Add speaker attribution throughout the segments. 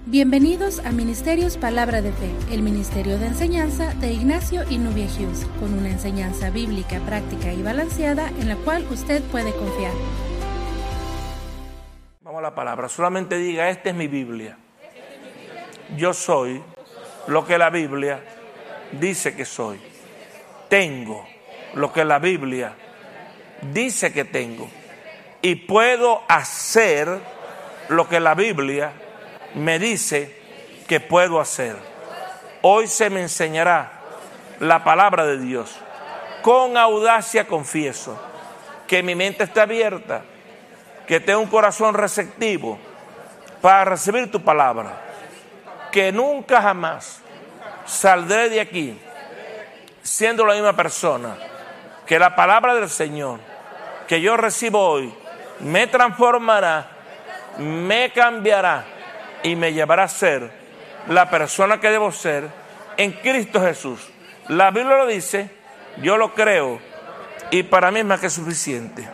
Speaker 1: Bienvenidos a Ministerios Palabra de Fe, el ministerio de enseñanza de Ignacio y Nubia Hughes, con una enseñanza bíblica, práctica y balanceada en la cual usted puede confiar.
Speaker 2: Vamos a la palabra, solamente diga, esta es mi Biblia. Yo soy lo que la Biblia dice que soy. Tengo lo que la Biblia dice que tengo. Y puedo hacer lo que la Biblia me dice que puedo hacer. Hoy se me enseñará la palabra de Dios. Con audacia confieso que mi mente está abierta, que tengo un corazón receptivo para recibir tu palabra, que nunca jamás saldré de aquí siendo la misma persona, que la palabra del Señor que yo recibo hoy me transformará, me cambiará y me llevará a ser la persona que debo ser en Cristo Jesús. La Biblia lo dice, yo lo creo y para mí es más que suficiente.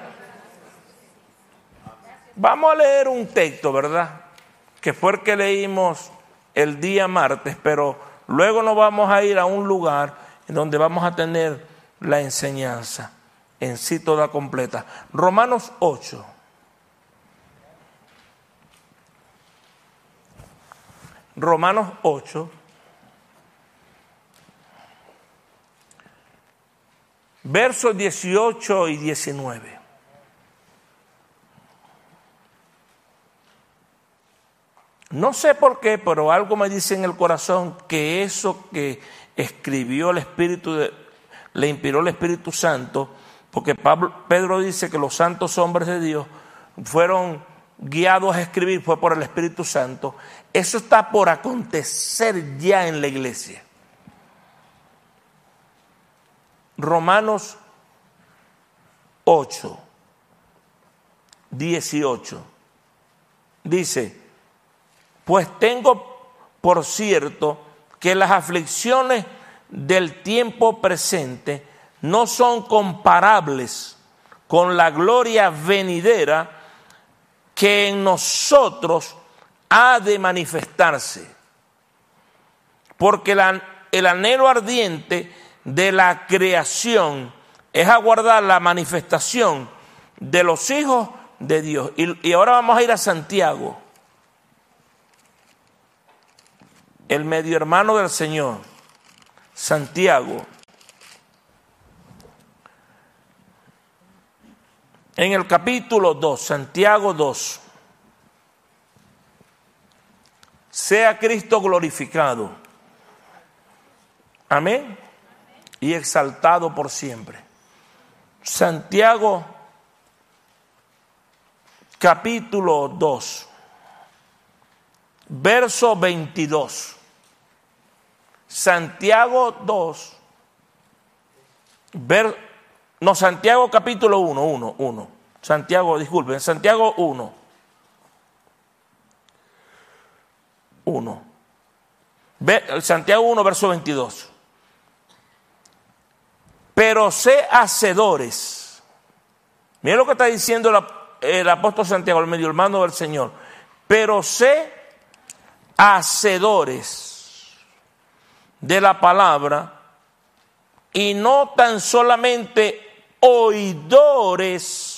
Speaker 2: Vamos a leer un texto, ¿verdad? Que fue el que leímos el día martes, pero luego nos vamos a ir a un lugar en donde vamos a tener la enseñanza en sí toda completa. Romanos 8. Romanos 8, versos 18 y 19. No sé por qué, pero algo me dice en el corazón que eso que escribió el Espíritu, le inspiró el Espíritu Santo, porque Pedro dice que los santos hombres de Dios fueron guiados a escribir, fue por el Espíritu Santo. Eso está por acontecer ya en la iglesia. Romanos 8, 18 dice: pues tengo por cierto que las aflicciones del tiempo presente no son comparables con la gloria venidera que en nosotros ha de manifestarse. Porque el anhelo ardiente de la creación es aguardar la manifestación de los hijos de Dios. Y ahora vamos a ir a Santiago, el medio hermano del Señor, Santiago. En el capítulo 2, Santiago 2. Sea Cristo glorificado. Amén. Y exaltado por siempre. Santiago capítulo 2, verso 22. Santiago 2, Santiago capítulo 1. Santiago 1. 1. Santiago 1, verso 22. Pero sé hacedores. Mira lo que está diciendo el apóstol Santiago, el medio hermano del Señor. Pero sé hacedores de la palabra y no tan solamente oidores,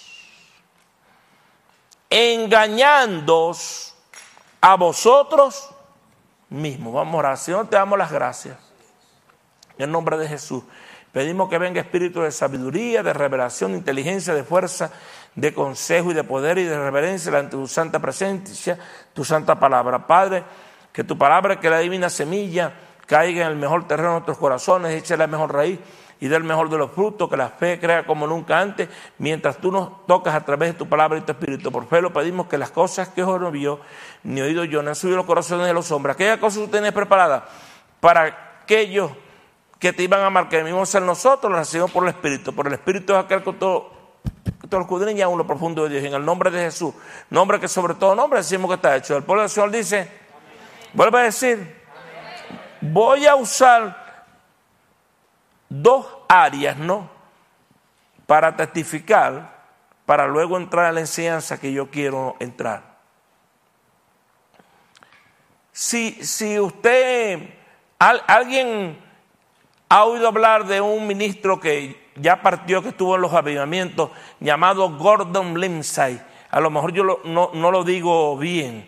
Speaker 2: engañándoos a vosotros mismos. Vamos a orar. Señor, te damos las gracias. En el nombre de Jesús. Pedimos que venga espíritu de sabiduría, de revelación, de inteligencia, de fuerza, de consejo y de poder y de reverencia ante tu santa presencia, tu santa palabra. Padre, que tu palabra, que la divina semilla, caiga en el mejor terreno de nuestros corazones, eche la mejor raíz y dé el mejor de los frutos, que la fe crea como nunca antes, mientras tú nos tocas a través de tu palabra y tu espíritu. Por fe lo pedimos, que las cosas que ojo no vio, ni oído yo, no han subido los corazones de los hombres, aquellas cosas que tú tienes preparadas para aquellos que te iban a amar, que debimos ser nosotros, las recibimos por el Espíritu. Por el Espíritu es aquel que todo lo escudriña aún lo profundo de Dios. En el nombre de Jesús, nombre que sobre todo nombre decimos que está hecho. El pueblo del Señor dice, vuelve a decir, voy a usar dos áreas, ¿no?, para testificar, para luego entrar a la enseñanza que yo quiero entrar. Si usted, alguien ha oído hablar de un ministro que ya partió, que estuvo en los avivamientos, llamado Gordon Lindsay. A lo mejor yo no lo digo bien.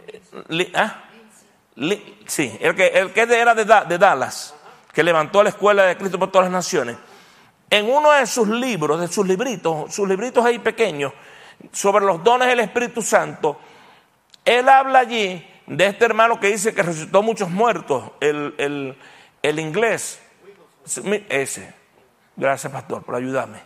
Speaker 2: Sí, el que era de Dallas, que levantó la Escuela de Cristo por todas las naciones. En uno de sus libros, de sus libritos ahí pequeños, sobre los dones del Espíritu Santo, él habla allí de este hermano que dice que resucitó muchos muertos, el inglés, ese. Gracias, pastor, por ayudarme.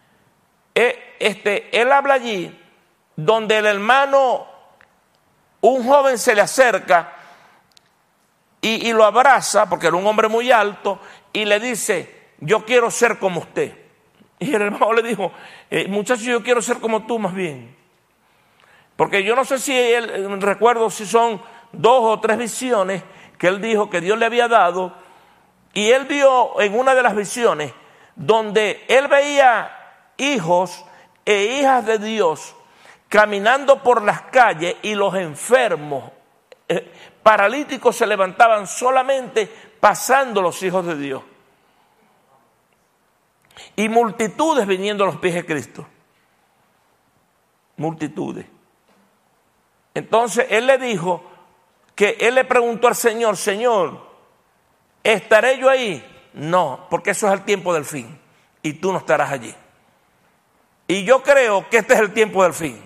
Speaker 2: Él habla allí donde el hermano, un joven se le acerca y lo abraza, porque era un hombre muy alto, y le dice: yo quiero ser como usted. Y el hermano le dijo: muchacho, yo quiero ser como tú más bien. Porque yo no sé si recuerdo si son 2 o 3 visiones que él dijo que Dios le había dado, y él vio en una de las visiones donde él veía hijos e hijas de Dios caminando por las calles, y los enfermos, paralíticos, se levantaban solamente pasando los hijos de Dios. Y multitudes viniendo a los pies de Cristo. Multitudes. Entonces él le dijo que él le preguntó al Señor: Señor, ¿estaré yo ahí? No, porque eso es el tiempo del fin y tú no estarás allí. Y yo creo que este es el tiempo del fin.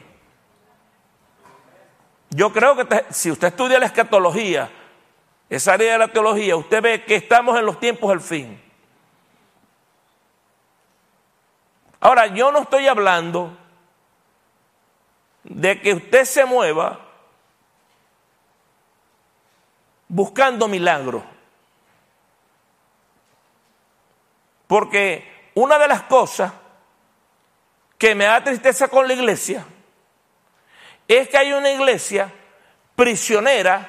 Speaker 2: Yo creo que si usted estudia la escatología, esa área de la teología, usted ve que estamos en los tiempos del fin. Ahora, yo no estoy hablando de que usted se mueva buscando milagros. Porque una de las cosas que me da tristeza con la iglesia es que hay una iglesia prisionera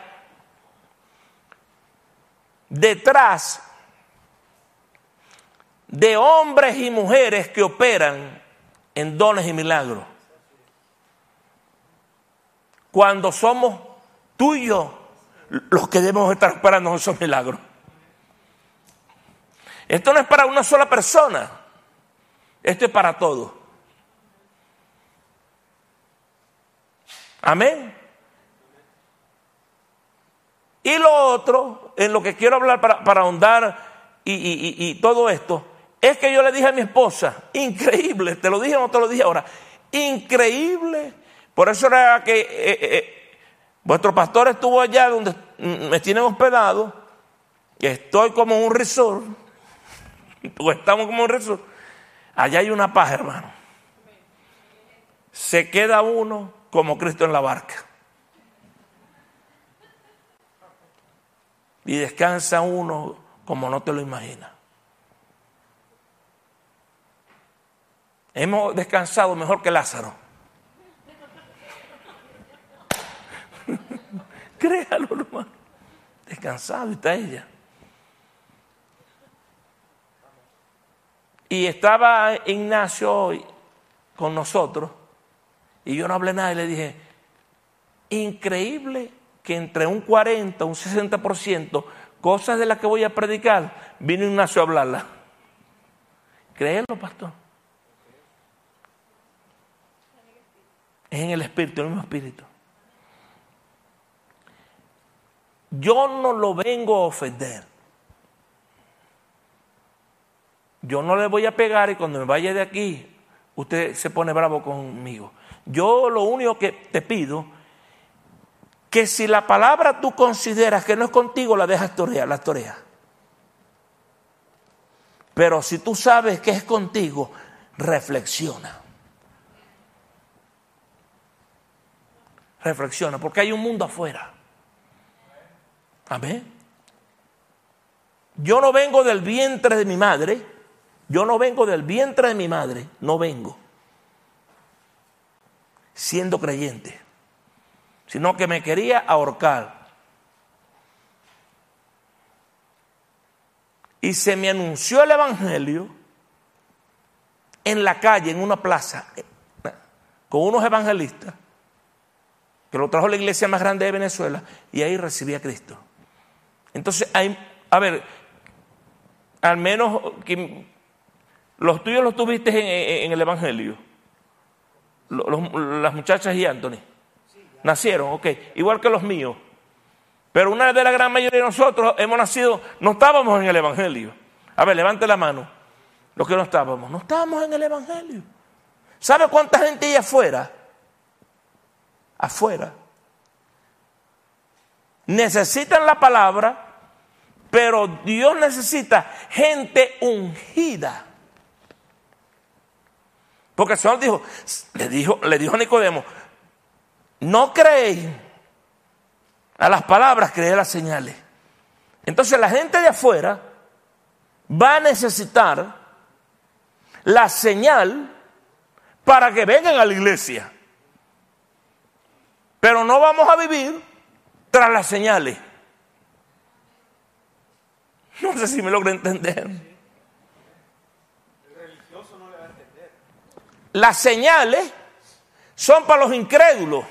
Speaker 2: detrás de hombres y mujeres que operan en dones y milagros, cuando somos tú y yo los que debemos estar operando esos milagros. Esto no es para una sola persona, esto es para todos. Amén. Y lo otro, en lo que quiero hablar para ahondar y todo esto, es que yo le dije a mi esposa: increíble, te lo dije o no te lo dije ahora, increíble. Por eso era que vuestro pastor estuvo allá donde me tienen hospedado, que estoy como en un resort, o estamos como en un resort. Allá hay una paz, hermano. Se queda uno como Cristo en la barca. Y descansa uno como no te lo imaginas. Hemos descansado mejor que Lázaro. Créalo, hermano. Descansado está ella. Y estaba Ignacio hoy con nosotros, y yo no hablé nada y le dije: increíble que entre un 40, un 60%, cosas de las que voy a predicar, vino Ignacio a hablarla. Créelo, pastor. Es en el espíritu, el mismo espíritu. Yo no lo vengo a ofender. Yo no le voy a pegar y cuando me vaya de aquí, usted se pone bravo conmigo. Yo lo único que te pido, que si la palabra tú consideras que no es contigo, la dejas torear, la toreas. Pero si tú sabes que es contigo, reflexiona. Reflexiona, porque hay un mundo afuera. Amén. Yo no vengo del vientre de mi madre. Yo no vengo del vientre de mi madre. No vengo siendo creyente, sino que me quería ahorcar. Y se me anunció el evangelio en la calle, en una plaza, con unos evangelistas, que lo trajo a la iglesia más grande de Venezuela, y ahí recibí a Cristo. Entonces, al menos los tuyos los tuviste en el Evangelio. Las muchachas y Anthony nacieron, ok, igual que los míos. Pero una de la gran mayoría de nosotros hemos nacido, no estábamos en el Evangelio. A ver, levante la mano. Los que no estábamos en el Evangelio. ¿Sabe cuánta gente hay afuera? Afuera. Necesitan la palabra, pero Dios necesita gente ungida. Porque el Señor le dijo a Nicodemo, no creéis a las palabras, creed a las señales. Entonces la gente de afuera va a necesitar la señal para que vengan a la iglesia. Pero no vamos a vivir tras las señales. No sé si me logra entender. El religioso no le va a entender. Las señales son para los incrédulos.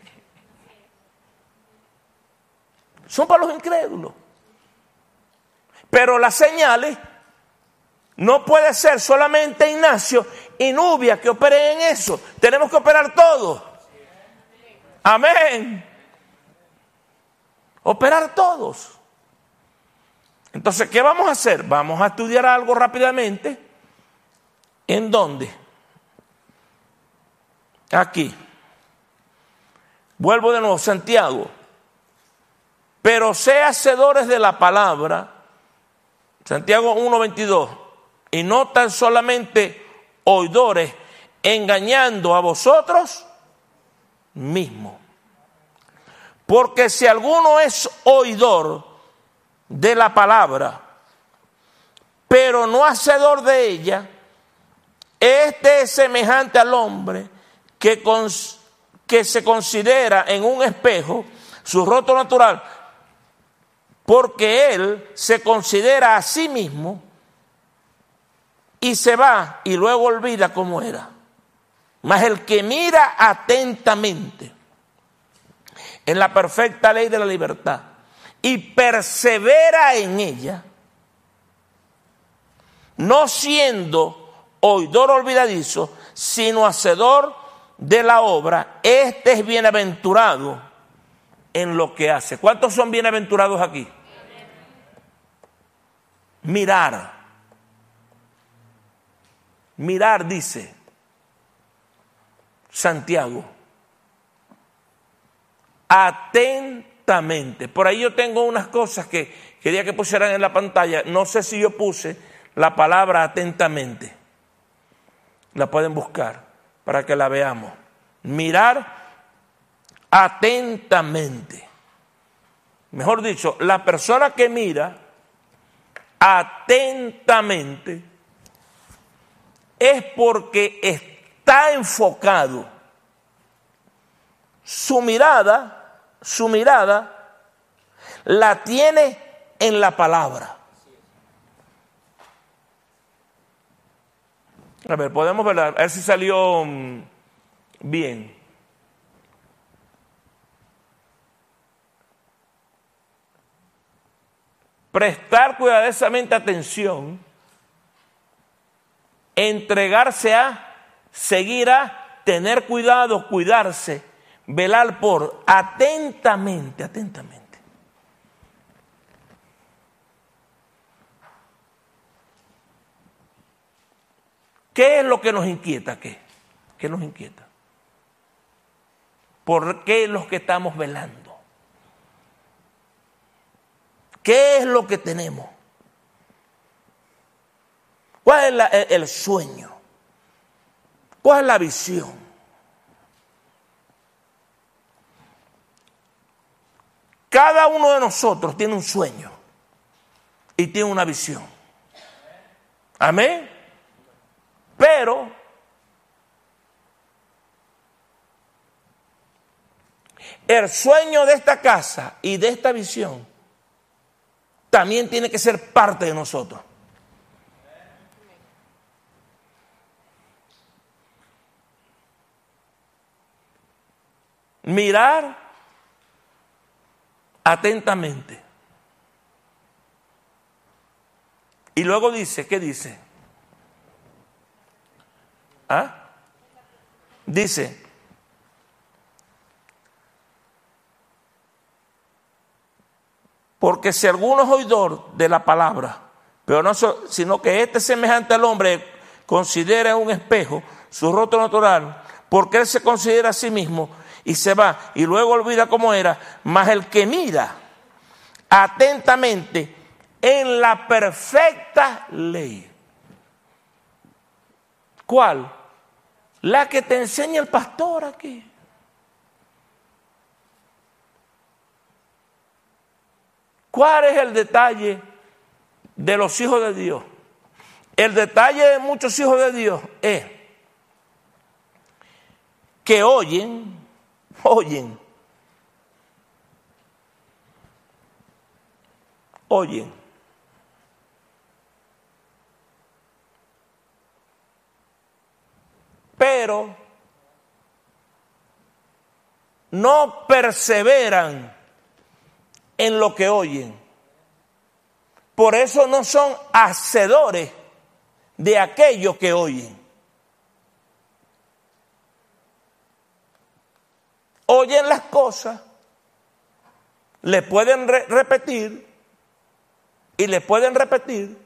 Speaker 2: Son para los incrédulos. Pero las señales no puede ser solamente Ignacio y Nubia que operen en eso. Tenemos que operar todos. Amén. Operar todos. Entonces, ¿qué vamos a hacer? Vamos a estudiar algo rápidamente. ¿En dónde? Aquí. Vuelvo de nuevo, Santiago. Pero sé hacedores de la palabra. Santiago 1:22. Y no tan solamente oidores, engañando a vosotros mismos. Porque si alguno es oidor de la palabra, pero no hacedor de ella, este es semejante al hombre que se considera en un espejo su rostro natural, porque él se considera a sí mismo y se va y luego olvida cómo era. Mas el que mira atentamente en la perfecta ley de la libertad y persevera en ella, no siendo oidor olvidadizo, sino hacedor de la obra, este es bienaventurado en lo que hace. ¿Cuántos son bienaventurados aquí? Mirar. Mirar, dice Santiago. Atentamente. Por ahí yo tengo unas cosas que quería que pusieran en la pantalla. No sé si yo puse la palabra atentamente. La pueden buscar para que la veamos. Mirar atentamente. Mejor dicho, la persona que mira atentamente es porque está enfocado. Su mirada la tiene en la palabra. A ver, podemos ver, a ver si salió bien. Prestar cuidadosamente atención, entregarse a, seguir a, tener cuidado, cuidarse, velar por, atentamente, atentamente. ¿Qué es lo que nos inquieta? ¿Qué nos inquieta? ¿Por qué los que estamos velando? ¿Qué es lo que tenemos? ¿Cuál es el sueño? ¿Cuál es la visión? Cada uno de nosotros tiene un sueño y tiene una visión. Amén. Pero el sueño de esta casa y de esta visión también tiene que ser parte de nosotros. mirar atentamente. Y luego dice, ¿qué dice? Dice, porque si alguno es oidor de la palabra, pero no sino que este semejante al hombre considera un espejo su rostro natural, porque él se considera a sí mismo y se va y luego olvida cómo era, mas el que mira atentamente en la perfecta ley. ¿Cuál? La que te enseña el pastor aquí. ¿Cuál es el detalle de los hijos de Dios? El detalle de muchos hijos de Dios es que oyen, pero no perseveran en lo que oyen. Por eso no son hacedores de aquello que oyen. Oyen las cosas, le pueden repetir, y les pueden repetir,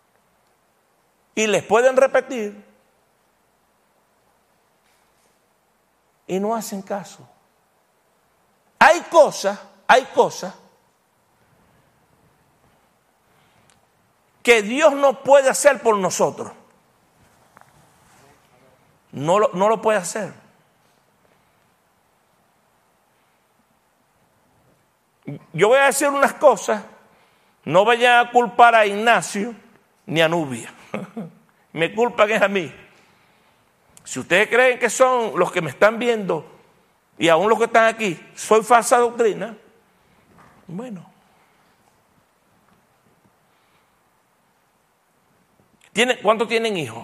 Speaker 2: y les pueden repetir, y no hacen caso. Hay cosas que Dios no puede hacer por nosotros. No lo puede hacer. Yo voy a decir unas cosas, no vayan a culpar a Ignacio ni a Nubia. Me culpan es a mí. Si ustedes creen que son los que me están viendo y aún los que están aquí, soy falsa doctrina, bueno. ¿Cuántos tienen hijos?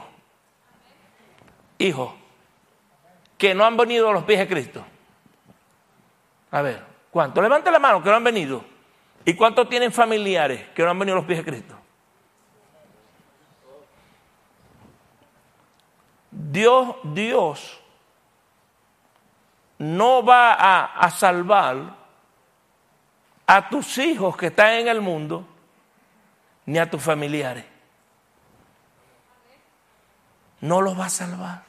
Speaker 2: Hijos que no han venido a los pies de Cristo. A ver, ¿cuántos? Levanten la mano que no han venido. ¿Y cuántos tienen familiares que no han venido a los pies de Cristo? Dios no va a salvar a tus hijos que están en el mundo, ni a tus familiares. No los va a salvar.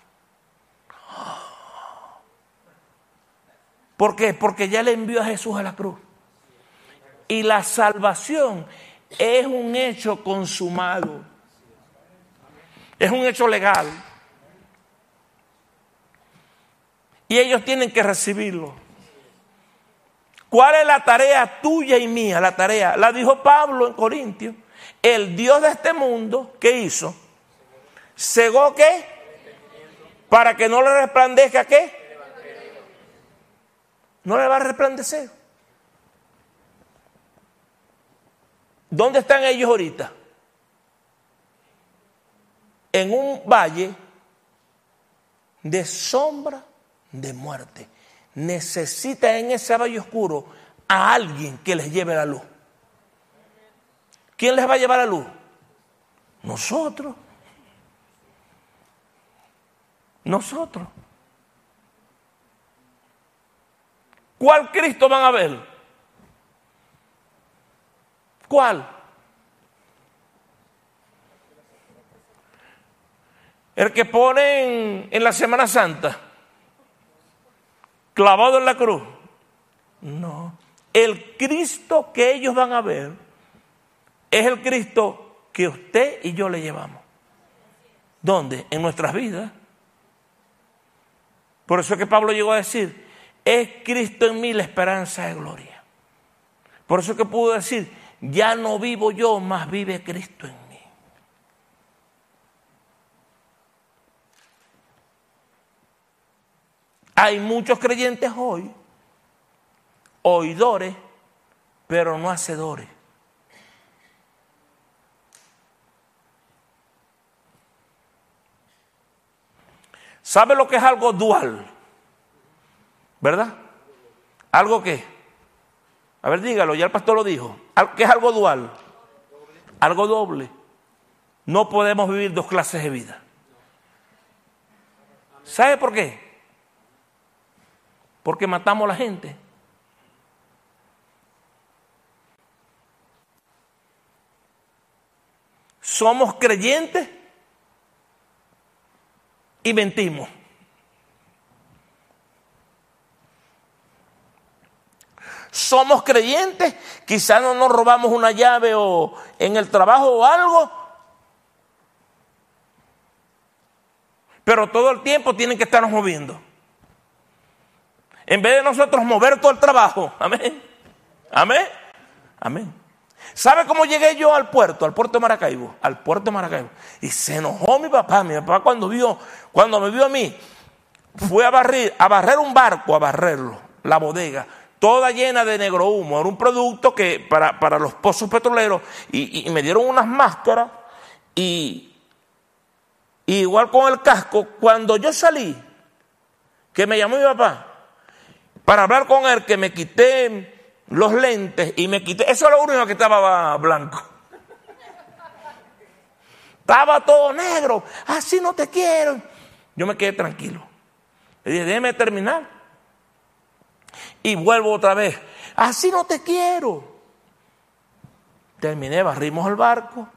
Speaker 2: ¿Por qué? Porque ya le envió a Jesús a la cruz. Y la salvación es un hecho consumado. Es un hecho legal. Y ellos tienen que recibirlo. ¿Cuál es la tarea tuya y mía? La tarea, la dijo Pablo en Corintios. El Dios de este mundo, ¿qué hizo? ¿Cegó qué? Para que no le resplandezca ¿qué? No le va a resplandecer. ¿Dónde están ellos ahorita? En un valle de sombra de muerte. Necesita en ese valle oscuro a alguien que les lleve la luz. ¿Quién les va a llevar la luz? Nosotros. ¿Cuál Cristo van a ver? ¿Cuál? El que ponen en la Semana Santa, clavado en la cruz. No. El Cristo que ellos van a ver es el Cristo que usted y yo le llevamos. ¿Dónde? En nuestras vidas. Por eso es que Pablo llegó a decir, es Cristo en mí la esperanza de gloria. Por eso es que pudo decir, ya no vivo yo, mas vive Cristo en mí. Hay muchos creyentes hoy, oidores, pero no hacedores. ¿Sabe lo que es algo dual? ¿Verdad? ¿Algo qué? A ver, dígalo, ya el pastor lo dijo. ¿Qué es algo dual? Algo doble. No podemos vivir dos clases de vida. ¿Sabe por qué? Porque matamos a la gente. Somos creyentes y mentimos. Somos creyentes, quizás no nos robamos una llave o en el trabajo o algo, pero todo el tiempo tienen que estarnos moviendo. En vez de nosotros mover todo el trabajo. Amén. Amén. Amén. ¿Sabe cómo llegué yo al puerto de Maracaibo? Al puerto de Maracaibo. Y se enojó mi papá. Mi papá cuando me vio a mí, fue a barrer un barco, a barrerlo, la bodega, toda llena de negro humo. Era un producto que para los pozos petroleros. Y me dieron unas máscaras. Y igual con el casco, cuando yo salí, que me llamó mi papá, para hablar con él, que me quité los lentes y me quité, eso es lo único que estaba blanco. Estaba todo negro, así no te quiero. Yo me quedé tranquilo. Le dije, déjeme terminar. Y vuelvo otra vez, así no te quiero. Terminé, barrimos el barco.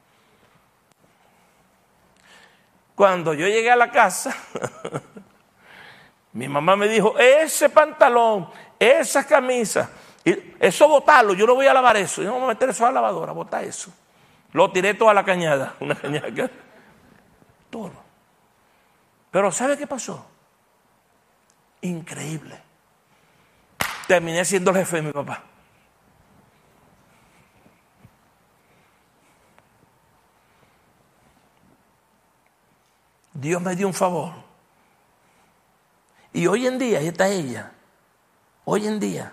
Speaker 2: Cuando yo llegué a la casa, mi mamá me dijo, ese pantalón, esa camisa, eso botarlo, yo no voy a lavar eso, yo no voy a meter eso a la lavadora, botar eso. Lo tiré toda la cañada, una cañada, todo. Pero ¿sabe qué pasó? Increíble. Terminé siendo el jefe de mi papá. Dios me dio un favor. Y hoy en día, ahí está ella, hoy en día,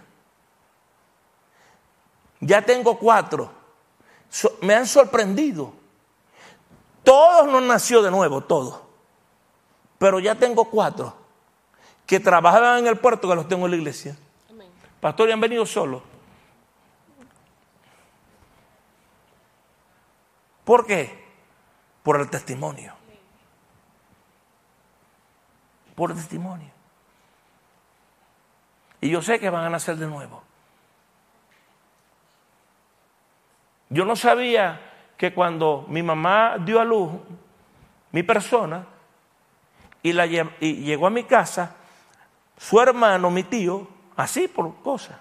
Speaker 2: ya tengo 4. Me han sorprendido. Todos nos nació de nuevo, todos. Pero ya tengo 4 que trabajaban en el puerto, que los tengo en la iglesia. Amén. Pastor, y han venido solos. ¿Por qué? Por el testimonio. Por el testimonio. Y yo sé que van a nacer de nuevo. Yo no sabía que cuando mi mamá dio a luz mi persona y llegó a mi casa, su hermano, mi tío, así por cosas,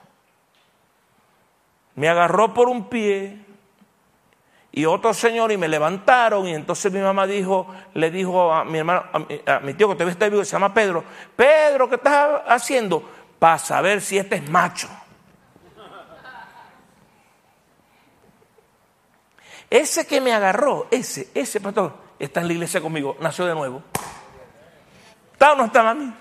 Speaker 2: me agarró por un pie y otro señor y me levantaron, y entonces mi mamá le dijo a mi hermano, a mi tío que todavía está vivo, que se llama Pedro, Pedro, ¿qué estás haciendo? Para saber si este es macho. Ese que me agarró, ese pastor, está en la iglesia conmigo, nació de nuevo. ¿Está o no está, mami?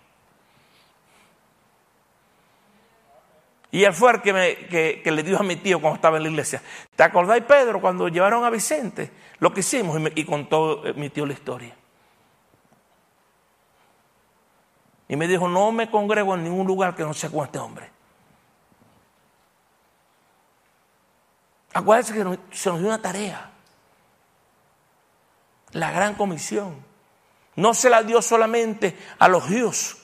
Speaker 2: Y él fue el que le dijo a mi tío cuando estaba en la iglesia. ¿Te acordáis, Pedro, cuando llevaron a Vicente? Lo que hicimos, y contó mi tío la historia. Y me dijo, no me congrego en ningún lugar que no sea con este hombre. Acuérdense que se nos dio una tarea. La gran comisión. No se la dio solamente a los judíos.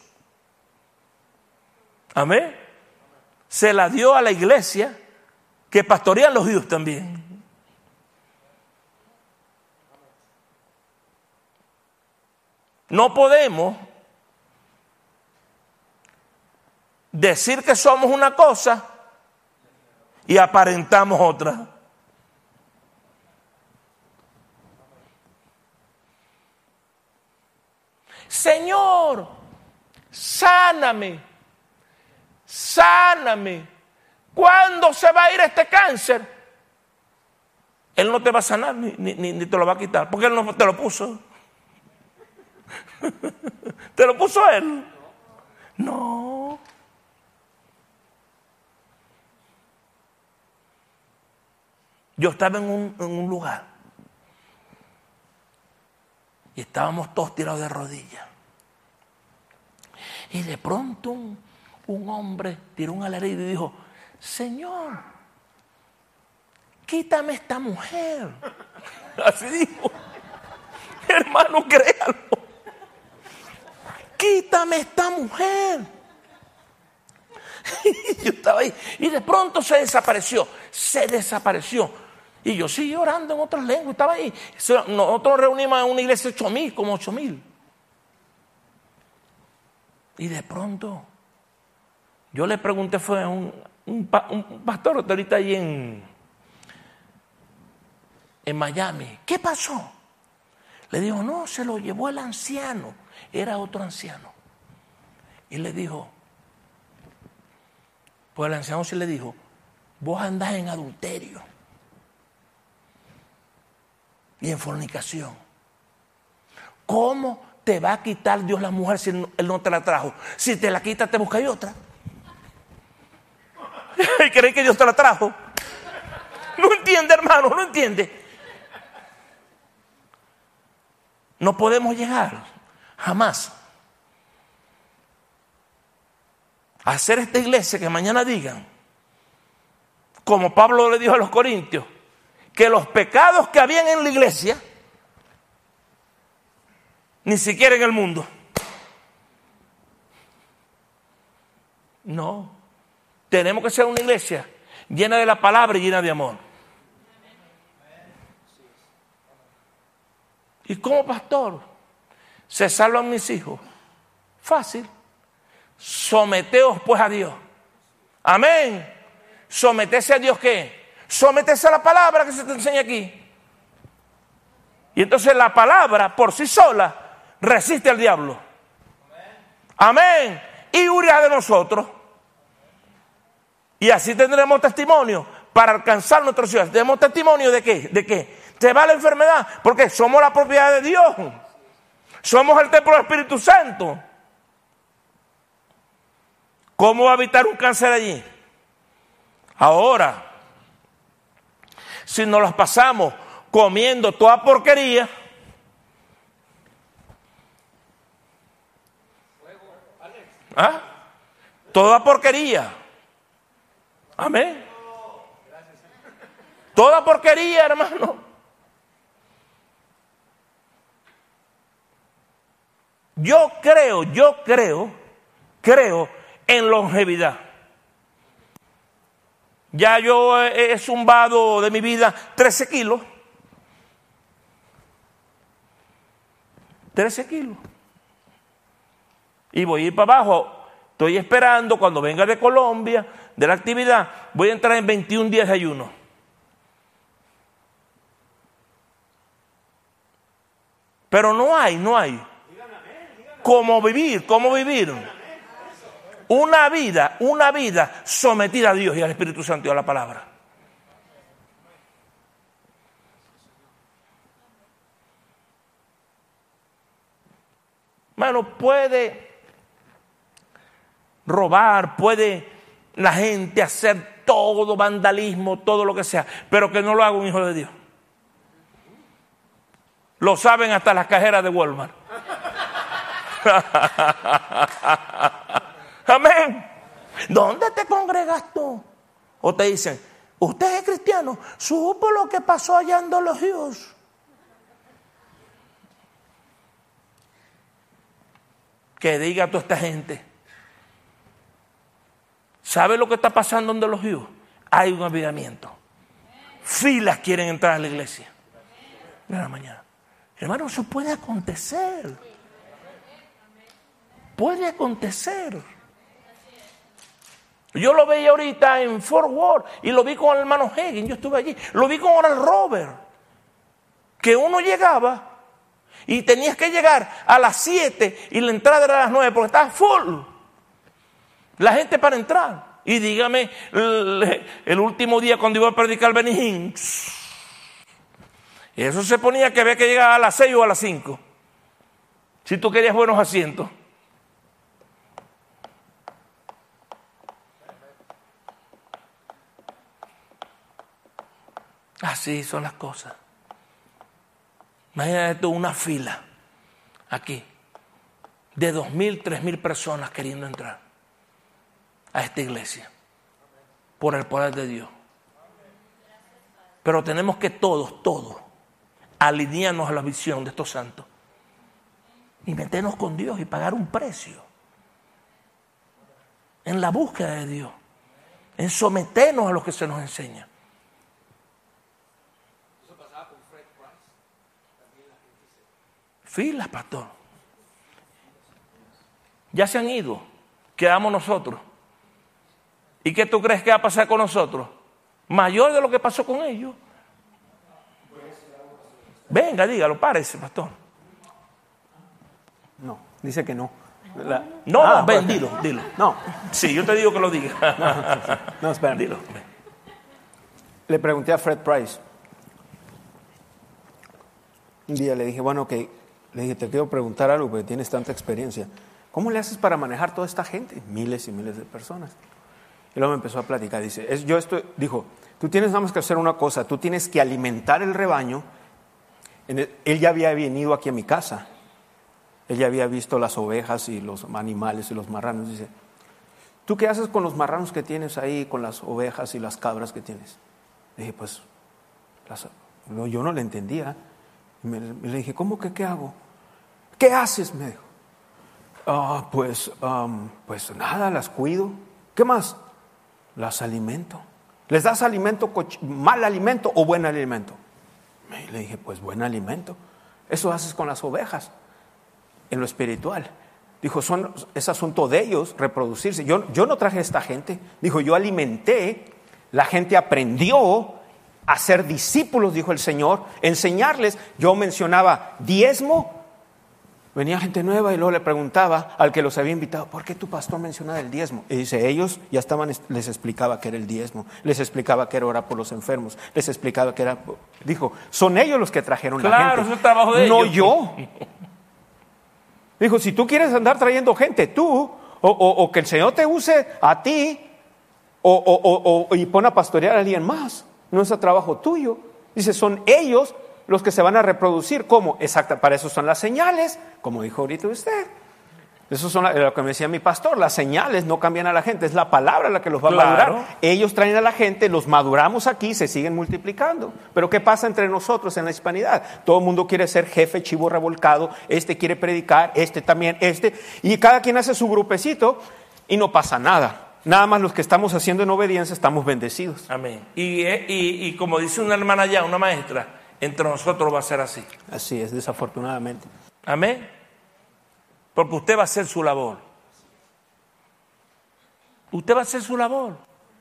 Speaker 2: Amén. Se la dio a la iglesia, que pastorean los judíos también. No podemos decir que somos una cosa y aparentamos otra. Señor, sáname, sáname. ¿Cuándo se va a ir este cáncer? Él no te va a sanar ni te lo va a quitar, porque Él no te lo puso. ¿Te lo puso Él? No. Yo estaba en un lugar y estábamos todos tirados de rodillas. Y de pronto un hombre tiró un alarido y dijo: Señor, quítame esta mujer. Así dijo. Hermano, créalo. Quítame esta mujer. Y yo estaba ahí. Y de pronto se desapareció. Y yo seguí orando en otras lenguas. Estaba ahí. Nosotros reunimos en una iglesia de 8,000, como 8,000. Y de pronto, yo le pregunté, fue a un pastor que está ahorita ahí en Miami: ¿qué pasó? Le dijo: no, se lo llevó el anciano. Era otro anciano. Y le dijo, pues el anciano sí le dijo: vos andás en adulterio y en fornicación. ¿Cómo te va a quitar Dios la mujer si Él no te la trajo? Si te la quita, te buscáis otra. ¿Y creéis que Dios te la trajo? No entiende, hermano, no entiende. No podemos llegar jamás a hacer esta iglesia que mañana digan, como Pablo le dijo a los corintios, que los pecados que habían en la iglesia, ni siquiera en el mundo. No, tenemos que ser una iglesia llena de la palabra y llena de amor. ¿Y cómo, pastor, se salvan mis hijos? Fácil. Someteos pues a Dios. Amén. Someterse a Dios, ¿qué? Someterse a la palabra que se te enseña aquí. Y entonces la palabra por sí sola resiste al diablo. Amén. Y huirá de nosotros. Y así tendremos testimonio para alcanzar nuestros ciudades. ¿Tenemos testimonio de qué? ¿De qué? Se va la enfermedad porque somos la propiedad de Dios. Somos el templo del Espíritu Santo. ¿Cómo va a evitar un cáncer allí? Ahora, si nos las pasamos comiendo toda porquería, toda porquería, amén, toda porquería, hermano. Yo creo en longevidad. Ya yo he zumbado de mi vida 13 kilos. 13 kilos. Y voy a ir para abajo. Estoy esperando cuando venga de Colombia, de la actividad, voy a entrar en 21 días de ayuno. Pero no hay. ¿Cómo vivir? Una vida sometida a Dios y al Espíritu Santo y a la palabra. Hermano, puede robar, puede la gente hacer todo, vandalismo, todo lo que sea, pero que no lo haga un hijo de Dios. Lo saben hasta las cajeras de Walmart. Amén. ¿Dónde te congregas tú? O te dicen, usted es cristiano, supo lo que pasó allá en Los Hughes. Que diga a toda esta gente, ¿sabe lo que está pasando en Los Hughes? Hay un avivamiento. Filas quieren entrar a la iglesia de la mañana. Hermano, eso puede acontecer. Puede acontecer. Yo lo veía ahorita en Fort Worth y lo vi con el hermano Higgins. Yo estuve allí. Lo vi con Oral Robert. Que uno llegaba y tenías que llegar a las 7 y la entrada era a las 9 porque estaba full. La gente para entrar. Y dígame, el último día cuando iba a predicar Benny Hinn, eso se ponía que había que llegar a las 6 o a las 5. Si tú querías buenos asientos. Así son las cosas. Imagínate tú una fila aquí de 2,000, 3,000 personas queriendo entrar. a esta iglesia por el poder de Dios. Pero tenemos que todos alinearnos a la visión de estos santos y meternos con Dios y pagar un precio en la búsqueda de Dios, en someternos a lo que se nos enseña. Eso pasaba con Fred Price. Filas, pastor. Ya se han ido, quedamos nosotros. ¿Y qué tú crees que va a pasar con nosotros? Mayor de lo que pasó con ellos. Venga, dígalo, párese, pastor.
Speaker 3: No, dice que no.
Speaker 2: Ven, dilo.
Speaker 3: No.
Speaker 2: Sí, yo te digo que lo diga.
Speaker 3: No, espera.
Speaker 2: Dilo.
Speaker 3: Le pregunté a Fred Price. Un día le dije, bueno, ok. Le dije, te quiero preguntar algo porque tienes tanta experiencia. ¿Cómo le haces para manejar toda esta gente? Miles y miles de personas. Y luego me empezó a platicar. Dice, dijo, tú tienes nada más que hacer una cosa. Tú tienes que alimentar el rebaño. Él ya había venido aquí a mi casa. Él ya había visto las ovejas y los animales y los marranos. Dice, ¿tú qué haces con los marranos que tienes ahí, con las ovejas y las cabras que tienes? Le dije, pues, yo no le entendía. Y le dije, ¿cómo que qué hago? ¿Qué haces? Me dijo. Pues nada, las cuido. ¿Qué más? Las alimento. ¿Les das alimento, mal alimento o buen alimento? Y le dije, pues buen alimento. Eso haces con las ovejas, en lo espiritual. Dijo, es asunto de ellos reproducirse. Yo no traje a esta gente. Dijo, yo alimenté, la gente aprendió a ser discípulos, dijo el Señor, enseñarles. Yo mencionaba diezmo. Venía gente nueva y luego le preguntaba al que los había invitado, ¿por qué tu pastor menciona el diezmo? Y dice, ellos ya les explicaba que era el diezmo, les explicaba que era orar por los enfermos, les explicaba que era, dijo, son ellos los que trajeron la gente.
Speaker 2: Claro, eso es trabajo de ellos.
Speaker 3: No yo. Dijo, si tú quieres andar trayendo gente, tú, o que el Señor te use a ti, y pone a pastorear a alguien más, no es el trabajo tuyo. Dice, son ellos los que se van a reproducir. ¿Cómo? Exacto, para eso son las señales, como dijo ahorita usted. Eso son lo que me decía mi pastor, las señales no cambian a la gente, es la palabra la que los va a madurar. Ellos traen a la gente, los maduramos aquí, se siguen multiplicando. Pero ¿qué pasa entre nosotros en la hispanidad? Todo el mundo quiere ser jefe, chivo revolcado, este quiere predicar, este también, y cada quien hace su grupecito y no pasa nada. Nada más los que estamos haciendo en obediencia estamos bendecidos.
Speaker 2: Amén. Y como dice una hermana allá, una maestra, entre nosotros va a ser así.
Speaker 3: Así es, desafortunadamente.
Speaker 2: Amén. Porque usted va a hacer su labor. Usted va a hacer su labor.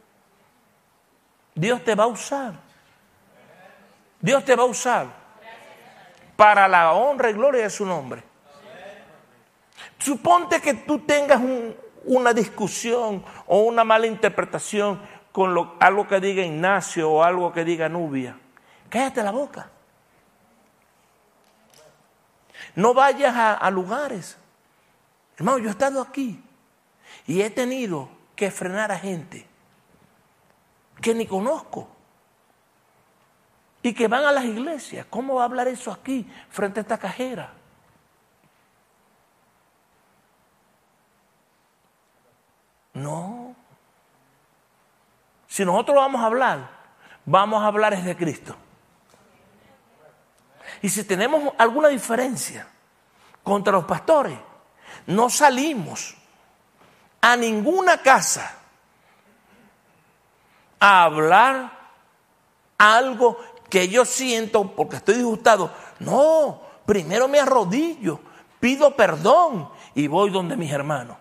Speaker 2: Dios te va a usar. Dios te va a usar para la honra y gloria de su nombre. Suponte que tú tengas una discusión o una mala interpretación con algo que diga Ignacio o algo que diga Nubia. Cállate la boca. No vayas a lugares. Hermano, yo he estado aquí y he tenido que frenar a gente que ni conozco y que van a las iglesias. ¿Cómo va a hablar eso aquí frente a esta cajera? No. Si nosotros vamos a hablar es de Cristo. Y si tenemos alguna diferencia contra los pastores, no salimos a ninguna casa a hablar algo que yo siento porque estoy disgustado. No, primero me arrodillo, pido perdón y voy donde mis hermanos.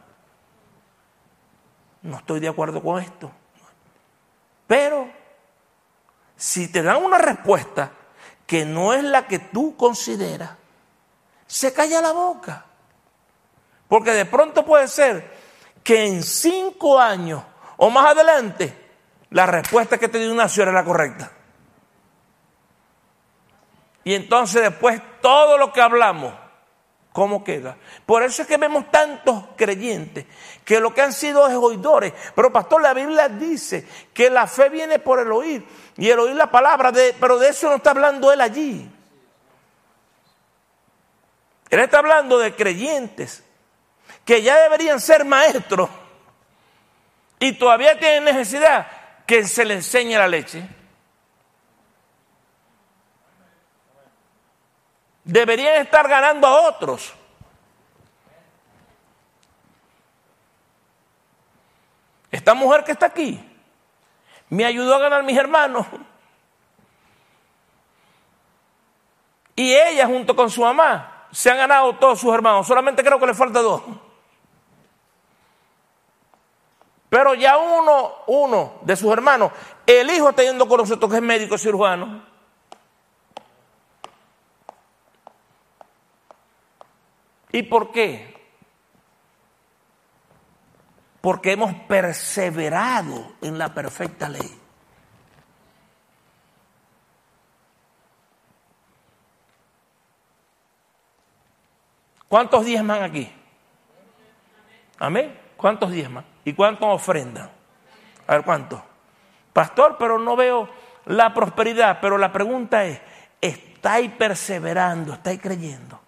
Speaker 2: No estoy de acuerdo con esto. Pero si te dan una respuesta que no es la que tú consideras, se calla la boca. Porque de pronto puede ser que en 5 años o más adelante la respuesta que te dio Ignacio era la correcta. Y entonces después todo lo que hablamos, ¿cómo queda? Por eso es que vemos tantos creyentes que lo que han sido es oidores. Pero pastor, la Biblia dice que la fe viene por el oír y el oír la palabra, pero de eso no está hablando él allí. Él está hablando de creyentes que ya deberían ser maestros y todavía tienen necesidad que se les enseñe la leche. Deberían estar ganando a otros. Esta mujer que está aquí me ayudó a ganar mis hermanos. Y ella junto con su mamá se han ganado todos sus hermanos. Solamente creo que le falta 2. Pero ya uno de sus hermanos, el hijo está yendo con nosotros, que es médico cirujano. ¿Y por qué? Porque hemos perseverado en la perfecta ley. ¿Cuántos diezman aquí? ¿Amén? ¿Cuántos diezman? ¿Y cuántos ofrendan? A ver, ¿cuántos? Pastor, pero no veo la prosperidad. Pero la pregunta es, ¿estáis perseverando? ¿Estáis creyendo?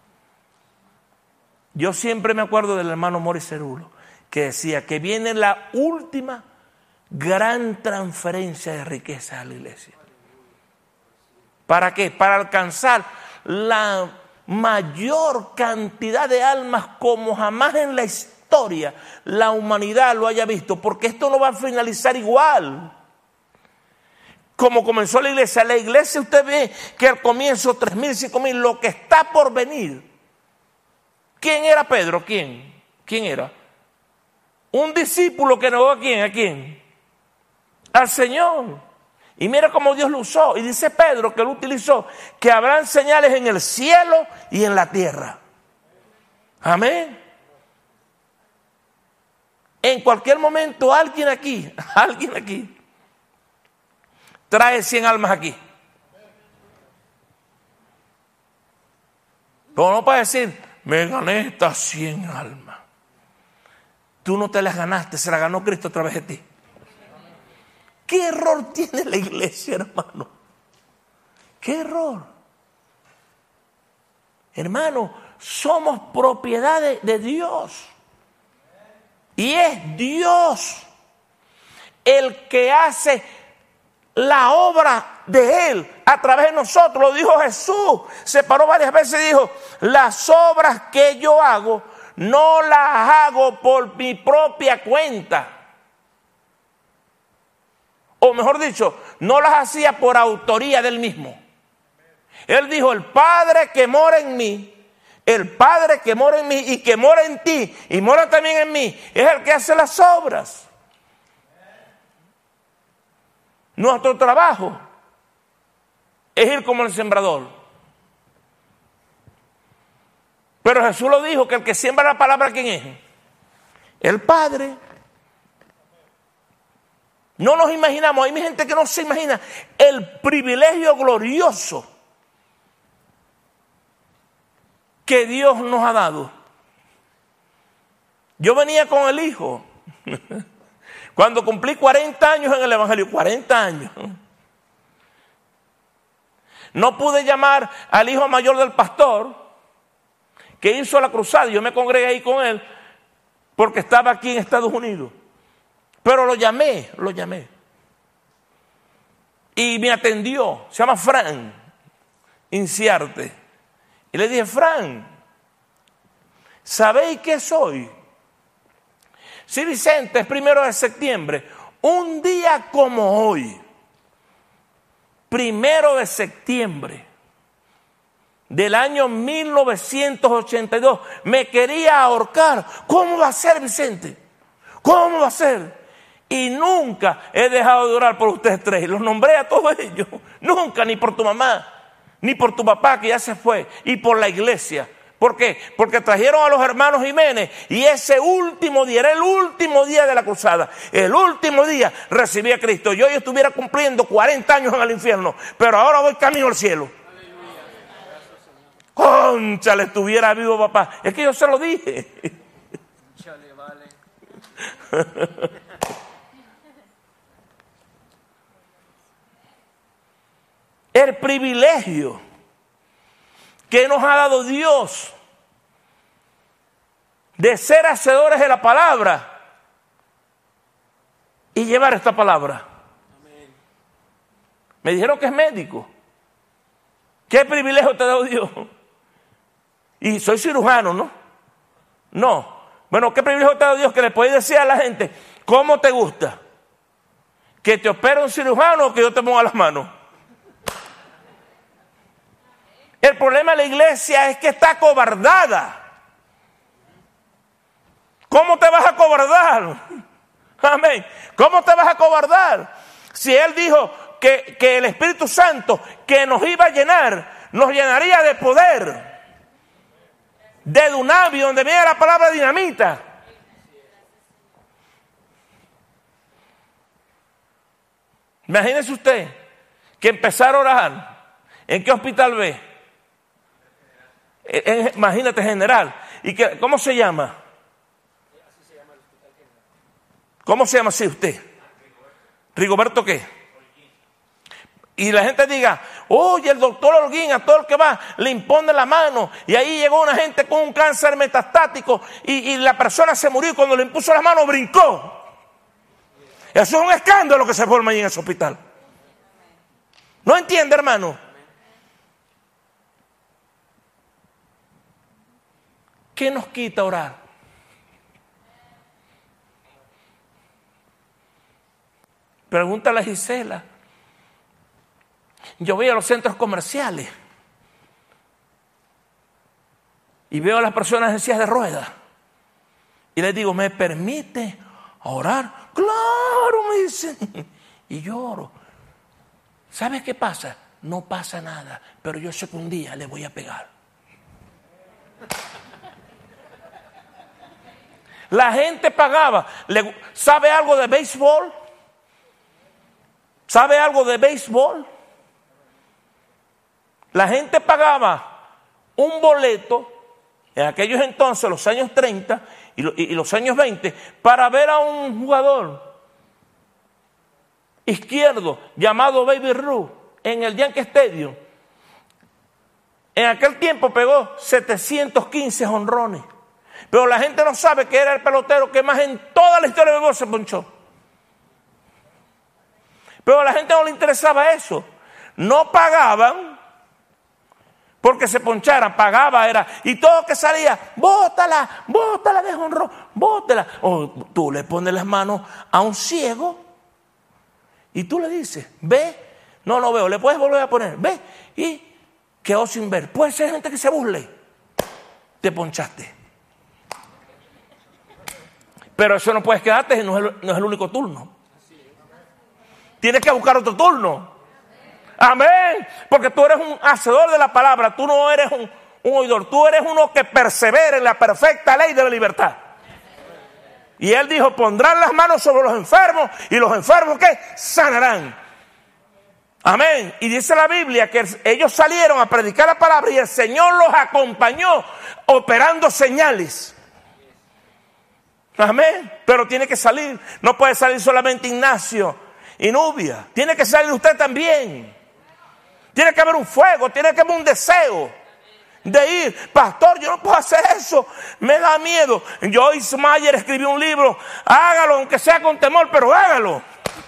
Speaker 2: Yo siempre me acuerdo del hermano Moris Cerulo, que decía que viene la última gran transferencia de riquezas a la iglesia. ¿Para qué? Para alcanzar la mayor cantidad de almas como jamás en la historia la humanidad lo haya visto, porque esto no va a finalizar igual como comenzó la iglesia. La iglesia, usted ve que al comienzo 3.000, 5.000, lo que está por venir. ¿Quién era Pedro? ¿Quién era? Un discípulo que negó ¿a quién? ¿A quién? Al Señor. Y mira cómo Dios lo usó. Y dice Pedro que lo utilizó, que habrán señales en el cielo y en la tierra. Amén. En cualquier momento alguien aquí trae 100 almas aquí. Pero no para decir, me gané estas 100 almas. Tú no te las ganaste, se las ganó Cristo a través de ti. ¿Qué error tiene la iglesia, hermano? ¿Qué error? Hermano, somos propiedad de Dios. Y es Dios el que hace la obra de Él a través de nosotros. Lo dijo Jesús. Se paró varias veces y dijo, las obras que yo hago, no las hago por mi propia cuenta. O mejor dicho, no las hacía por autoría del mismo. Él dijo, el Padre que mora en mí, el Padre que mora en mí y que mora en ti y mora también en mí, es el que hace las obras. Nuestro trabajo es ir como el sembrador. Pero Jesús lo dijo, que el que siembra la palabra, ¿quién es? El Padre. No nos imaginamos, hay gente que no se imagina el privilegio glorioso que Dios nos ha dado. Yo venía con el hijo cuando cumplí 40 años en el Evangelio, 40 años. No pude llamar al hijo mayor del pastor que hizo la cruzada. Yo me congregué ahí con él porque estaba aquí en Estados Unidos. Pero lo llamé. Y me atendió. Se llama Fran Inciarte. Y le dije, Fran, ¿sabéis qué soy? Sí, Vicente, es 1 de septiembre. Un día como hoy, 1 de septiembre del año 1982, me quería ahorcar. ¿Cómo va a ser, Vicente? ¿Cómo va a ser? Y nunca he dejado de orar por ustedes tres. Los nombré a todos ellos. Nunca, ni por tu mamá, ni por tu papá que ya se fue, y por la iglesia. ¿Por qué? Porque trajeron a los hermanos Jiménez y ese último día, era el último día de la cruzada. El último día recibí a Cristo. Yo estuviera cumpliendo 40 años en el infierno, pero ahora voy camino al cielo. Cónchale, estuviera vivo papá. Es que yo se lo dije.
Speaker 4: Chale, vale.
Speaker 2: El privilegio que nos ha dado Dios de ser hacedores de la palabra y llevar esta palabra. Me dijeron que es médico. ¿Qué privilegio te da Dios? Y soy cirujano, ¿no? No. Bueno, ¿qué privilegio te da Dios que le puedes decir a la gente cómo te gusta? ¿Que te opere un cirujano o que yo te ponga las manos? El problema de la iglesia es que está acobardada. ¿Cómo te vas a acobardar? Amén. ¿Cómo te vas a acobardar? Si Él dijo que el Espíritu Santo que nos iba a llenar, nos llenaría de poder. De Dunamio, donde viene la palabra dinamita. Imagínese usted que empezar a orar. ¿En qué hospital ve? Imagínate, general. ¿Y que, cómo se llama? ¿Cómo se llama así usted? ¿Rigoberto qué? Y la gente diga, oye, el doctor Holguín, a todo el que va, le impone la mano. Y ahí llegó una gente con un cáncer metastático y la persona se murió y cuando le impuso la mano brincó. Eso es un escándalo que se forma ahí en ese hospital. ¿No entiende, hermano? ¿Qué nos quita orar? Pregúntale a Gisela. Yo voy a los centros comerciales y veo a las personas en sillas de ruedas y les digo, ¿me permite orar? Claro, me dicen. Y lloro. ¿Sabes qué pasa? No pasa nada, pero yo sé que un día le voy a pegar. La gente pagaba. ¿Sabe algo de béisbol? ¿Sabe algo de béisbol? La gente pagaba un boleto en aquellos entonces, los años 30 y los años 20, para ver a un jugador izquierdo llamado Baby Ruth en el Yankee Stadium. En aquel tiempo pegó 715 jonrones. Pero la gente no sabe que era el pelotero que más en toda la historia de béisbol se ponchó. Pero a la gente no le interesaba eso. No pagaban porque se poncharan, pagaba era. Y todo que salía, bótala de jonrón, bótala. O tú le pones las manos a un ciego y tú le dices, ve, no veo, le puedes volver a poner, ve, y quedó sin ver. Puede ser gente que se burle, te ponchaste. Pero eso no puedes quedarte, no es el único turno. Tienes que buscar otro turno. Amén. Porque tú eres un hacedor de la palabra. Tú no eres un oidor. Tú eres uno que persevera en la perfecta ley de la libertad. Y Él dijo, pondrán las manos sobre los enfermos y los enfermos ¿qué? Sanarán. Amén. Y dice la Biblia que ellos salieron a predicar la palabra y el Señor los acompañó operando señales. Amén. Pero tiene que salir. No puede salir solamente Ignacio y Nubia. Tiene que salir usted también. Tiene que haber un fuego, tiene que haber un deseo de ir. Pastor, yo no puedo hacer eso, me da miedo. Joyce Meyer escribió un libro, hágalo aunque sea con temor, pero hágalo.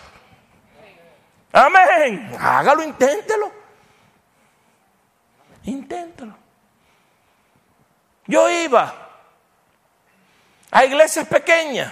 Speaker 2: Amén. Hágalo, inténtelo. Inténtelo. Yo iba a iglesias pequeñas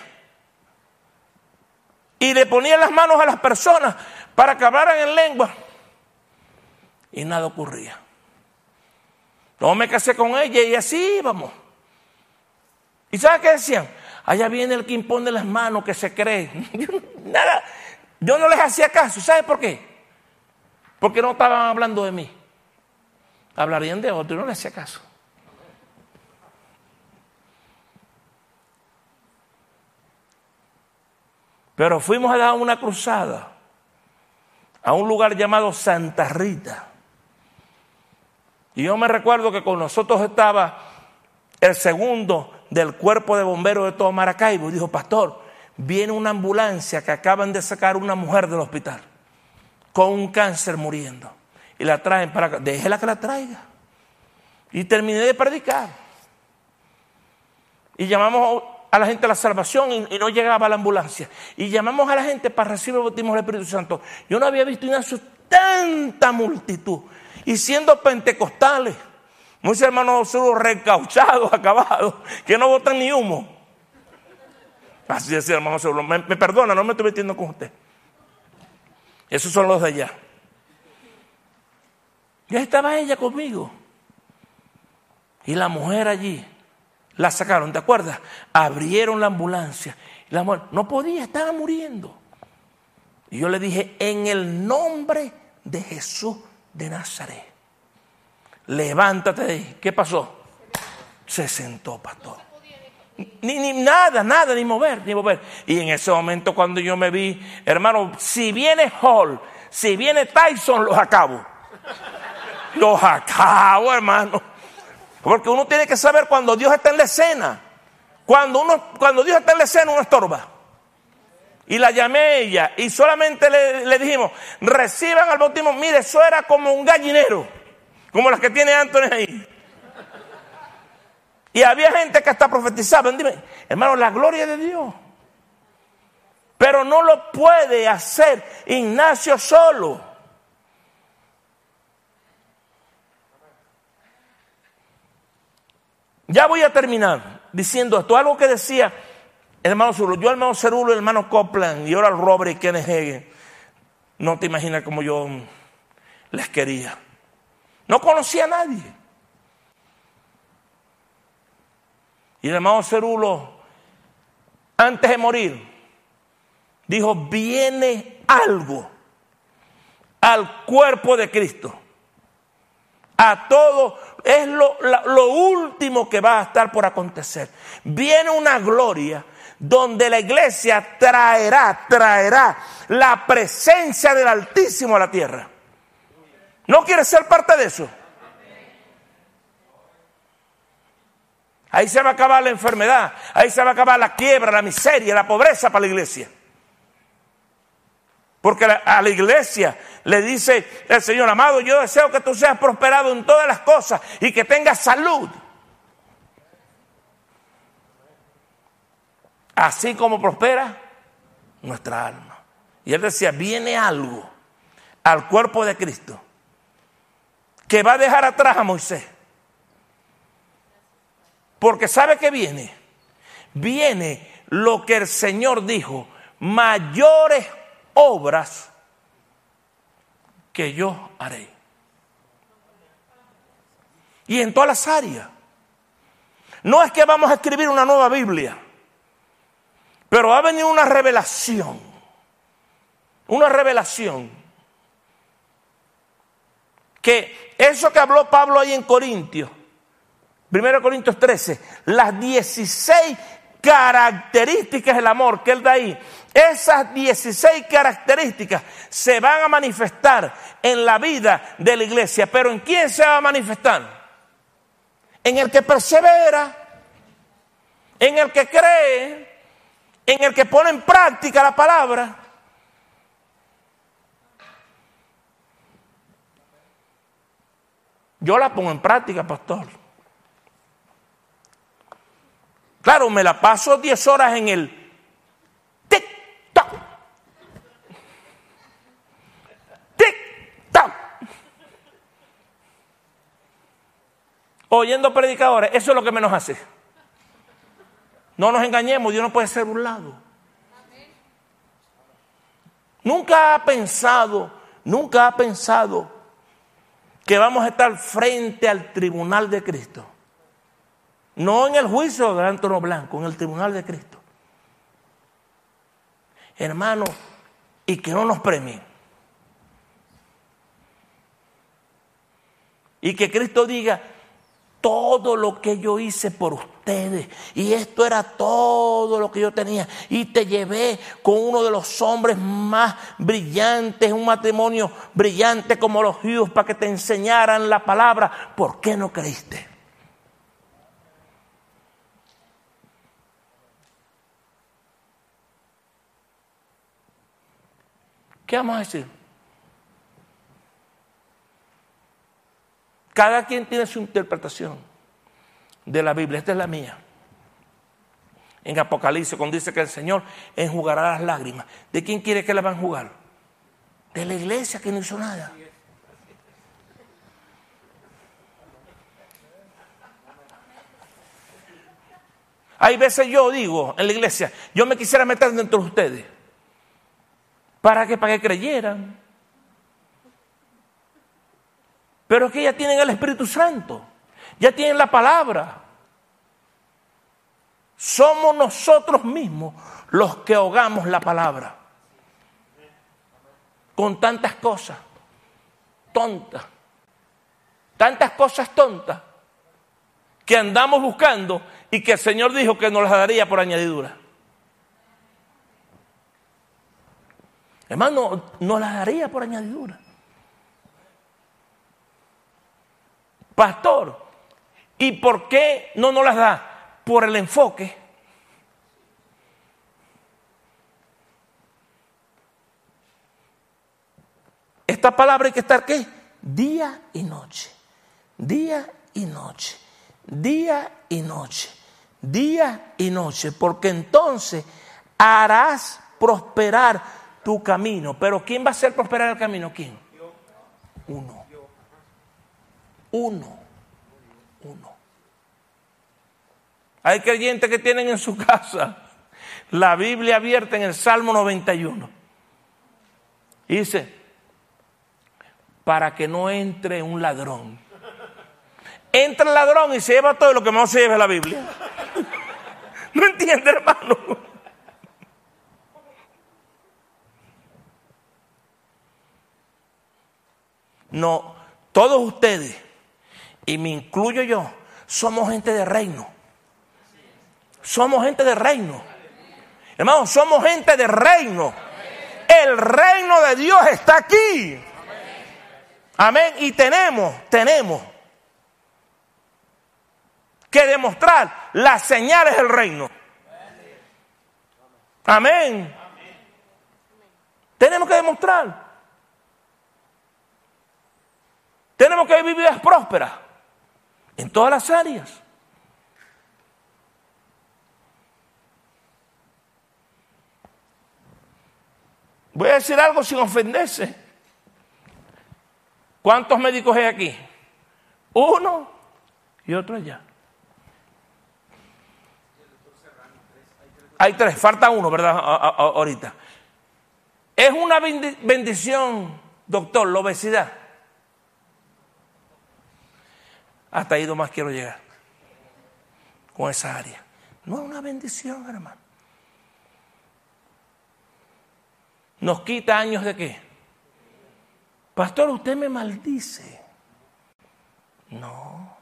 Speaker 2: y le ponía las manos a las personas para que hablaran en lengua y nada ocurría. No me casé con ella y así íbamos. ¿Y sabe qué decían? Allá viene el que impone las manos, que se cree. Nada, yo no les hacía caso. ¿Sabe por qué? Porque no estaban hablando de mí. Hablarían de otro y no les hacía caso. Pero fuimos a dar una cruzada a un lugar llamado Santa Rita. Y yo me recuerdo que con nosotros estaba el segundo del cuerpo de bomberos de todo Maracaibo. Y dijo, pastor, viene una ambulancia que acaban de sacar una mujer del hospital con un cáncer muriendo. Y la traen para acá. Déjela que la traiga. Y terminé de predicar. Y llamamos a la gente la salvación y no llegaba la ambulancia. Y llamamos a la gente para recibir el bautismo del Espíritu Santo. Yo no había visto Ignacio tanta multitud. Y siendo pentecostales, muchos hermanos son recauchados, acabados, que no botan ni humo. Así decía hermano Saulo, me perdona, no me estoy metiendo con usted. Esos son los de allá. Ya estaba ella conmigo. Y la mujer allí, la sacaron, ¿te acuerdas? Abrieron la ambulancia. Y la mujer no podía, estaba muriendo. Y yo le dije, en el nombre de Jesús de Nazaret, levántate de ahí. ¿Qué pasó? Se sentó, pastor. Ni nada, ni mover. Y en ese momento cuando yo me vi, hermano, si viene Hall, si viene Tyson, los acabo. Los acabo, hermano. Porque uno tiene que saber cuando Dios está en la escena. Cuando Dios está en la escena, uno estorba. Y la llamé a ella y solamente le dijimos, reciban al bautismo. Mire, eso era como un gallinero, como las que tiene Anthony ahí. Y había gente que hasta profetizaba. Dime, hermano, la gloria de Dios. Pero no lo puede hacer Ignacio solo. Ya voy a terminar diciendo esto. Algo que decía el hermano Cerulo. Yo, el hermano Cerulo, el hermano Copeland y ahora el Robert y Kenneth Hagin. No te imaginas cómo yo les quería. No conocía a nadie. Y el hermano Cerulo, antes de morir, dijo, viene algo al cuerpo de Cristo. A todo, es lo último que va a estar por acontecer. Viene una gloria donde la iglesia traerá la presencia del Altísimo a la tierra. ¿No quieres ser parte de eso? Ahí se va a acabar la enfermedad, ahí se va a acabar la quiebra, la miseria, la pobreza para la iglesia. Porque a la iglesia le dice el Señor, amado, yo deseo que tú seas prosperado en todas las cosas y que tengas salud. Así como prospera nuestra alma. Y él decía, viene algo al cuerpo de Cristo que va a dejar atrás a Moisés. Porque ¿sabe qué viene? Viene lo que el Señor dijo, mayores obras que yo haré. Y en todas las áreas. No es que vamos a escribir una nueva Biblia, pero va a venir una revelación. Una revelación. Que eso que habló Pablo ahí en Corintios, 1 Corintios 13, las 16 características del amor que él da ahí, esas 16 características se van a manifestar en la vida de la iglesia. ¿Pero en quién se va a manifestar? En el que persevera, en el que cree, en el que pone en práctica la palabra. Yo la pongo en práctica, pastor. Claro, me la paso 10 horas en el tic-tac. Tic-tac. Oyendo predicadores, eso es lo que menos hace. No nos engañemos, Dios no puede ser burlado. Nunca ha pensado que vamos a estar frente al tribunal de Cristo. No en el juicio del trono blanco, en el tribunal de Cristo. Hermano, y que no nos premien. Y que Cristo diga, todo lo que yo hice por ustedes, y esto era todo lo que yo tenía, y te llevé con uno de los hombres más brillantes, un matrimonio brillante como los Hughes, para que te enseñaran la palabra. ¿Por qué no creíste? ¿Qué vamos a decir? Cada quien tiene su interpretación de la Biblia. Esta es la mía. en Apocalipsis, cuando dice que el Señor enjugará las lágrimas. ¿De quién quiere que las va a enjugar? De la iglesia que no hizo nada. Hay veces yo digo en la iglesia, yo me quisiera meter dentro de ustedes. ¿Para qué? Para que creyeran. Pero es que ya tienen el Espíritu Santo. Ya tienen la palabra. Somos nosotros mismos los que ahogamos la palabra. Con tantas cosas tontas. Tantas cosas tontas que andamos buscando y que el Señor dijo que nos las daría por añadidura. Hermano, nos las daría por añadidura. Pastor, ¿y por qué no nos las da? Por el enfoque. Esta palabra hay que estar ¿qué? Día y noche. Día y noche. Día y noche. Día y noche. Porque entonces harás prosperar tu camino. Pero ¿quién va a hacer prosperar el camino? ¿Quién? Uno. Uno. Hay creyentes que tienen en su casa la Biblia abierta en el Salmo 91. Y dice, para que no entre un ladrón. Entra el ladrón y se lleva todo lo que más se lleva es la Biblia. ¿No entiende, hermano? No, todos ustedes, y me incluyo yo, somos gente de reino. Somos gente de reino. Hermanos, somos gente de reino. El reino de Dios está aquí. Amén. Y tenemos que demostrar las señales del reino. Amén. Tenemos que demostrar. Tenemos que vivir vidas prósperas en todas las áreas. Voy a decir algo sin ofenderse. ¿Cuántos médicos hay aquí? Uno y otro allá. Hay tres, falta uno, ¿verdad? Ahorita. Es una bendición, doctor, la obesidad. Hasta ahí nomás quiero llegar con esa área. No es una bendición, hermano. ¿Nos quita años de qué? Pastor, usted me maldice. No.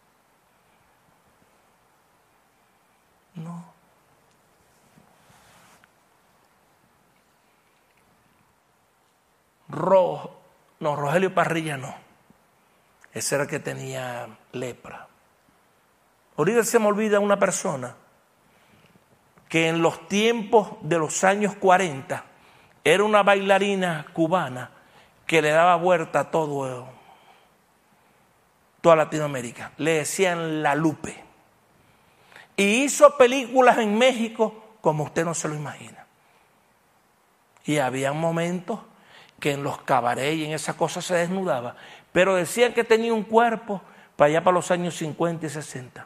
Speaker 2: Rogelio Parrilla no. Ese era el que tenía lepra. Ahorita se me olvida una persona que en los tiempos de los años 40 era una bailarina cubana que le daba vuelta a toda Latinoamérica. Le decían La Lupe. Y hizo películas en México como usted no se lo imagina. Y había momentos que en los cabarets y en esas cosas se desnudaba. Pero decían que tenía un cuerpo para allá para los años 50 y 60.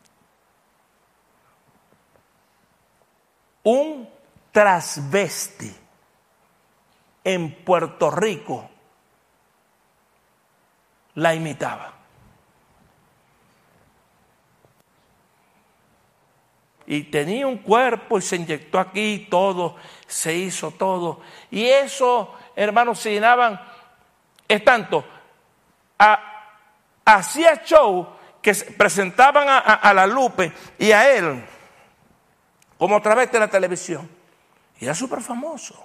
Speaker 2: Un transvesti en Puerto Rico la imitaba. Y tenía un cuerpo y se inyectó aquí todo, se hizo todo. Y eso, hermanos, se llenaban, es tanto, hacía show que presentaban a La Lupe y a él como a través de la televisión. Y era súper famoso.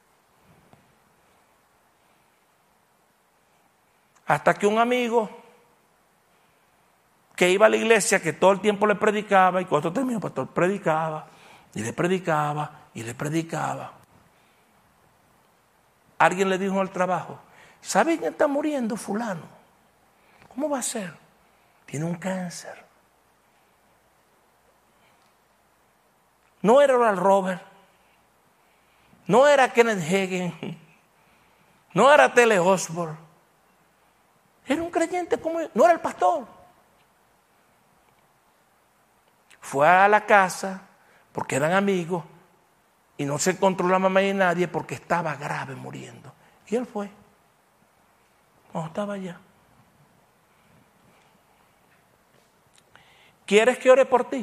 Speaker 2: Hasta que un amigo que iba a la iglesia, que todo el tiempo le predicaba, y cuando terminó, el pastor predicaba, y le predicaba, y le predicaba. Alguien le dijo al trabajo, ¿sabe quién está muriendo? Fulano. ¿Cómo va a ser? Tiene un cáncer. No era Oral Roberts, no era Kenneth Hagin, no era Tele Osborne. Era un creyente como yo, no era el pastor. Fue a la casa porque eran amigos y no se encontró la mamá de nadie porque estaba grave muriendo. Y él fue. No, estaba allá. ¿Quieres que ore por ti?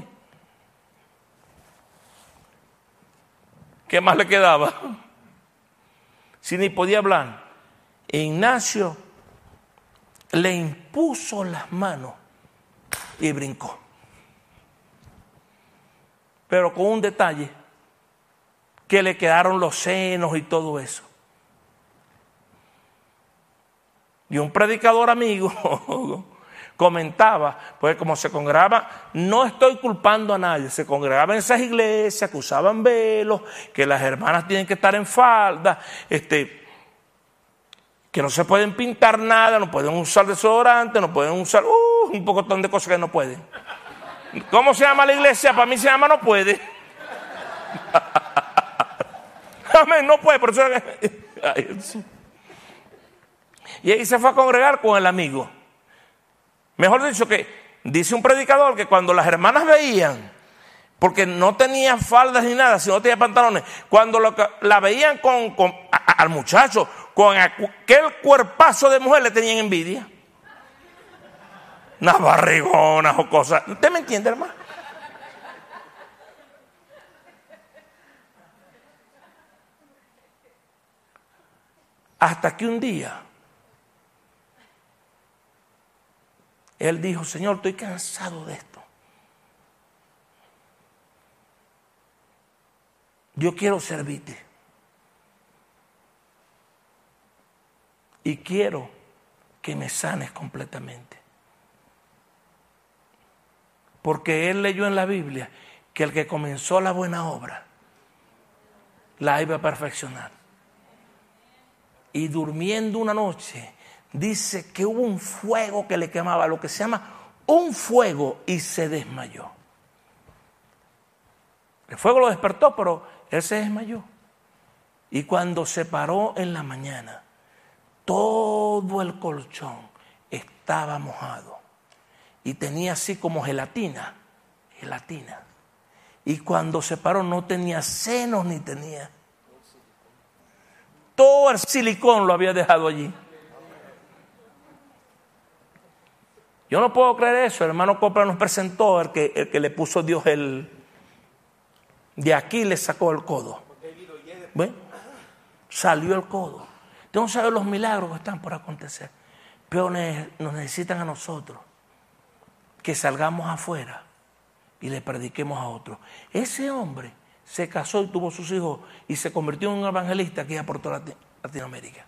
Speaker 2: ¿Qué más le quedaba? Si ni podía hablar. Ignacio le impuso las manos y brincó. Pero con un detalle, que le quedaron los senos y todo eso. Y un predicador amigo comentaba, pues como se congregaba, no estoy culpando a nadie, se congregaba en esas iglesias que usaban velos, que las hermanas tienen que estar en falda, que no se pueden pintar nada, no pueden usar desodorante, no pueden usar un pocotón de cosas que no pueden. ¿Cómo se llama la iglesia? Para mí se llama no puede. Amén, no puede, por eso. Y ahí se fue a congregar con el amigo. Mejor dicho, que dice un predicador que cuando las hermanas veían, porque no tenía faldas ni nada, sino tenía pantalones, cuando la veían al muchacho, con aquel cuerpazo de mujer, le tenían envidia. Unas barrigonas o cosas. ¿Usted me entiende, hermano? Hasta que un día él dijo: Señor, estoy cansado de esto. Yo quiero servirte. Y quiero que me sanes completamente. Porque él leyó en la Biblia que el que comenzó la buena obra la iba a perfeccionar. Y durmiendo una noche, dice que hubo un fuego que le quemaba, lo que se llama un fuego, y se desmayó. El fuego lo despertó, pero él se desmayó. Y cuando se paró en la mañana, todo el colchón estaba mojado. Y tenía así como gelatina. Y cuando se paró no tenía senos ni tenía. Todo el silicón lo había dejado allí. Yo no puedo creer eso. El hermano Copra nos presentó el que le puso Dios de aquí le sacó el codo. ¿Ven? Salió el codo. Usted no sabe los milagros que están por acontecer. Pero nos necesitan a nosotros que salgamos afuera y le prediquemos a otros. Ese hombre se casó y tuvo sus hijos y se convirtió en un evangelista que iba por toda Latinoamérica.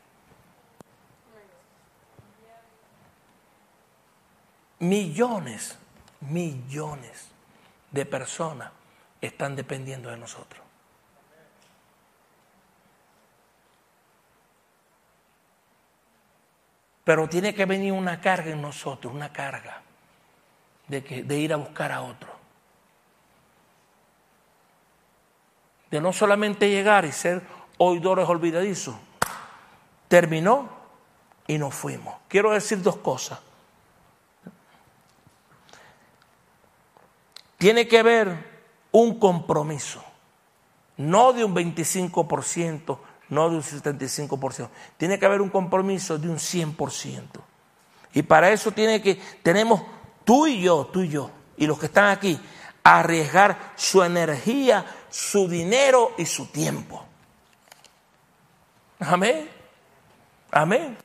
Speaker 2: Millones de personas están dependiendo de nosotros. Pero tiene que venir una carga en nosotros, una carga de ir a buscar a otro. De no solamente llegar y ser oidores olvidadizos. Terminó y nos fuimos. Quiero decir dos cosas. Tiene que haber un compromiso, no de un 25%, no de un 75%. Tiene que haber un compromiso de un 100%. Y para eso tenemos tú y yo, y los que están aquí, a arriesgar su energía, su dinero y su tiempo. Amén. Amén.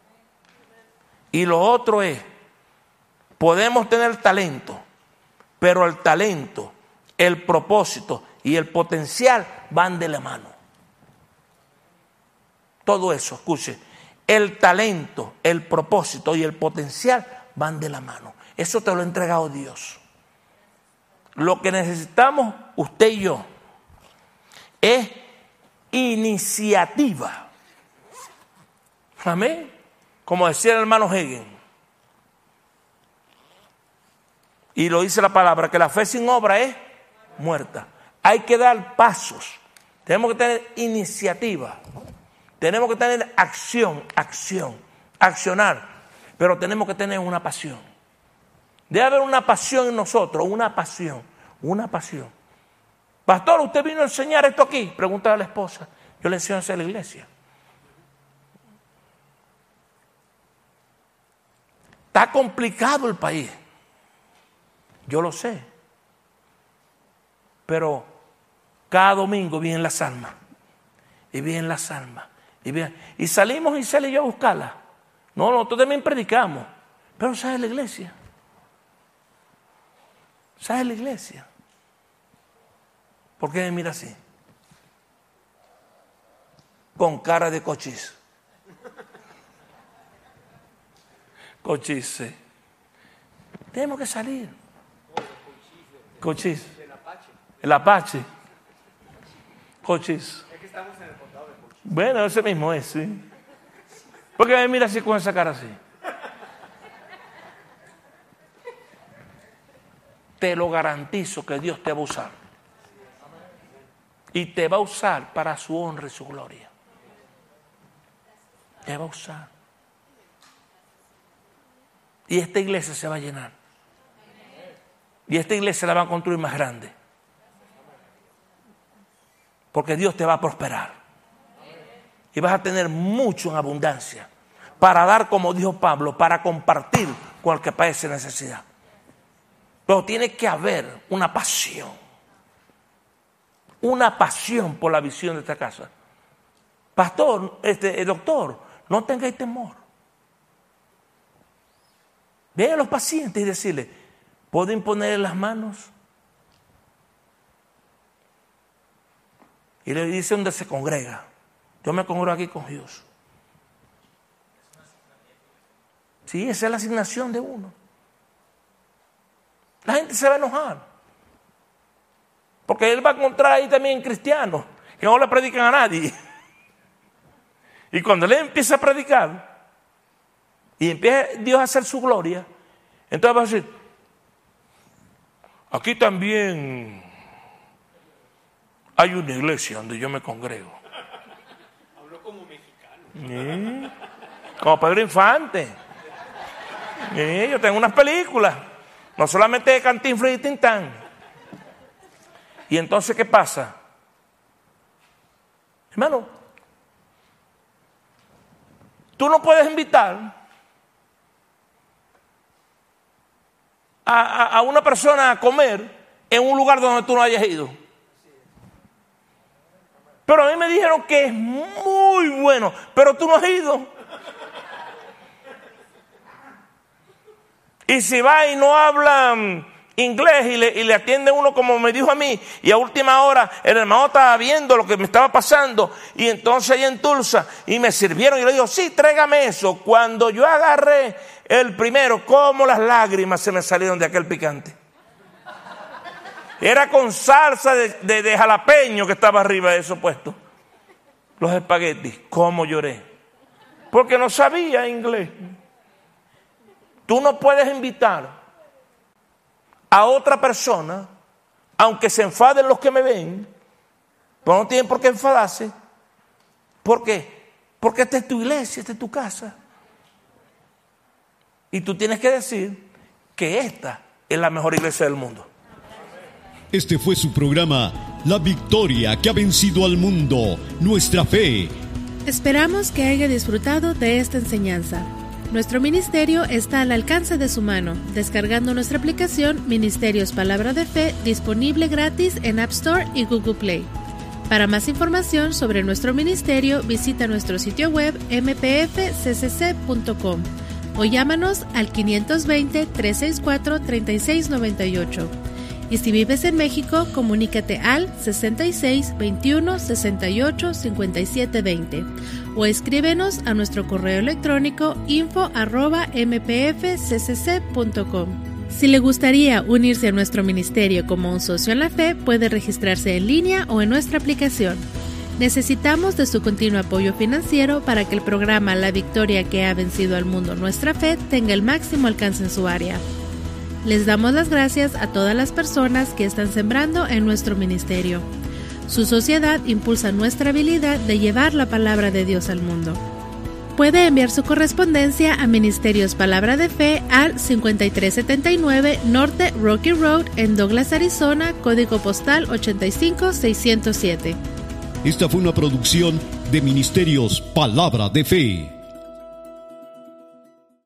Speaker 2: Y lo otro es, podemos tener talento, pero el talento, el propósito y el potencial van de la mano. Todo eso, escuche, el talento, el propósito y el potencial van de la mano. Eso te lo ha entregado Dios. Lo que necesitamos usted y yo es iniciativa. Amén. Como decía el hermano Hagin. Y lo dice la palabra, que la fe sin obra es muerta. Hay que dar pasos. Tenemos que tener iniciativa. Tenemos que tener accionar. Pero tenemos que tener una pasión. Debe haber una pasión en nosotros, una pasión. Pastor, ¿usted vino a enseñar esto aquí? Pregúntale a la esposa. Yo le enseño a hacer la iglesia. Está complicado el país. Yo lo sé. Pero cada domingo vienen las almas. Y salimos Isela y yo a buscarlas. No, nosotros también predicamos. Pero ¿sabes la iglesia? ¿Sabes la iglesia? ¿Por qué me mira así? Con cara de cochis. Cochise. Tenemos que salir. Cochis. El Apache. Cochis.
Speaker 3: Es que estamos en el condado de Cochis.
Speaker 2: Bueno, ese mismo es, sí. ¿Por qué me mira así con esa cara así? Te lo garantizo que Dios te va a usar. Y te va a usar para su honra y su gloria. Te va a usar. Y esta iglesia se va a llenar. Y esta iglesia la va a construir más grande. Porque Dios te va a prosperar. Y vas a tener mucho en abundancia. Para dar, como dijo Pablo, para compartir con el que padece necesidad. Pero tiene que haber una pasión. Una pasión por la visión de esta casa. Pastor, doctor, no tengáis temor. Ve a los pacientes y decirle, ¿puedo imponerle las manos? Y le dice dónde se congrega. Yo me congrego aquí con Dios. Sí, esa es la asignación de uno. La gente se va a enojar. Porque él va a encontrar ahí también cristianos que no le predican a nadie. Y cuando él empieza a predicar y empieza Dios a hacer su gloria, entonces va a decir, aquí también hay una iglesia donde yo me congrego.
Speaker 3: Habló como mexicano.
Speaker 2: Como Pedro Infante. Yo tengo unas películas, no solamente de Cantinflas y Tintán. Y entonces, ¿qué pasa? Hermano, tú no puedes invitar a una persona a comer en un lugar donde tú no hayas ido. Pero a mí me dijeron que es muy bueno, pero tú no has ido. Y si va y no habla inglés y le atiende uno como me dijo a mí, y a última hora el hermano estaba viendo lo que me estaba pasando, y entonces ahí en Tulsa, y me sirvieron, y le digo, sí, tráigame eso. Cuando yo agarré el primero, como las lágrimas se me salieron de aquel picante. Era con salsa de jalapeño que estaba arriba de eso puesto. Los espaguetis, cómo lloré. Porque no sabía inglés. Tú no puedes invitar a otra persona, aunque se enfaden los que me ven, pero no tienen por qué enfadarse. ¿Por qué? Porque esta es tu iglesia, esta es tu casa. Y tú tienes que decir que esta es la mejor iglesia del mundo.
Speaker 5: Este fue su programa, La Victoria que ha vencido al mundo, nuestra fe.
Speaker 1: Esperamos que haya disfrutado de esta enseñanza. Nuestro ministerio está al alcance de su mano, descargando nuestra aplicación Ministerios Palabra de Fe, disponible gratis en App Store y Google Play. Para más información sobre nuestro ministerio, visita nuestro sitio web mpfccc.com o llámanos al 520-364-3698. Y si vives en México, comunícate al 66 21 68 57 20 o escríbenos a nuestro correo electrónico info@mpfccc.com. Si le gustaría unirse a nuestro ministerio como un socio en la fe, puede registrarse en línea o en nuestra aplicación. Necesitamos de su continuo apoyo financiero para que el programa La Victoria que ha vencido al mundo, nuestra fe, tenga el máximo alcance en su área. Les damos las gracias a todas las personas que están sembrando en nuestro ministerio. Su sociedad impulsa nuestra habilidad de llevar la palabra de Dios al mundo. Puede enviar su correspondencia a Ministerios Palabra de Fe al 5379 Norte Rocky Road en Douglas, Arizona, código postal 85607.
Speaker 5: Esta fue una producción de Ministerios Palabra de Fe.